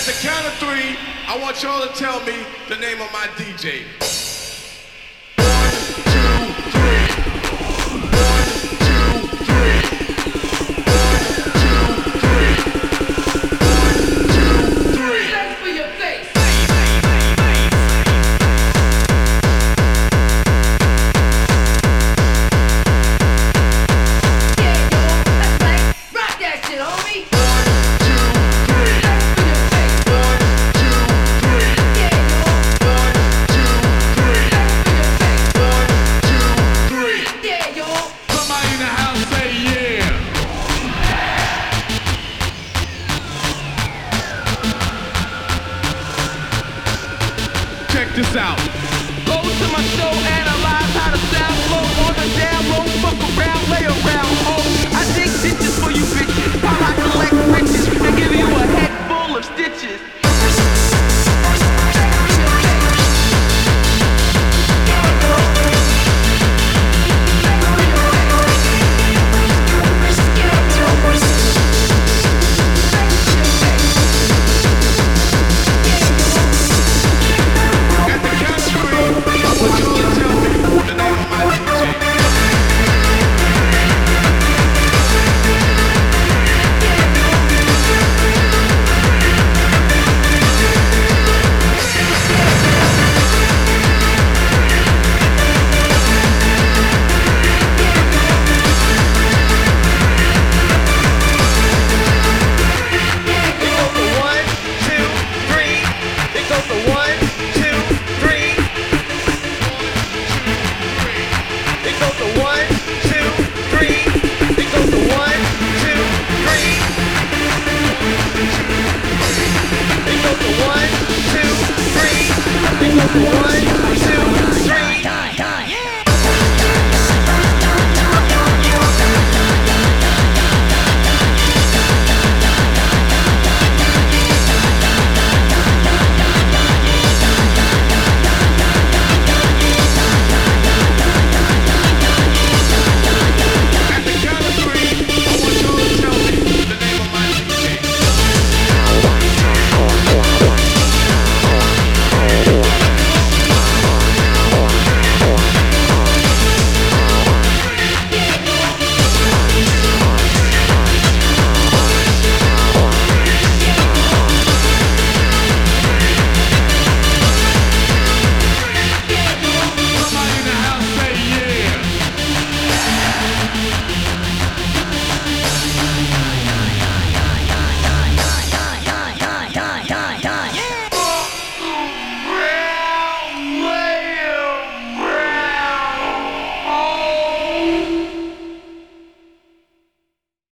the count of three, I want y'all to tell me the name of my DJ. 1, 2, 3. 1, 2, 3. 1, 2, 3. 1, 2, 3. Thanks for your face. This out. Go to my show, analyze how the sound flow on the down low, fuck around, lay around, oh. I dig ditches for you bitches, while I collect riches and give you a head full of stitches. One.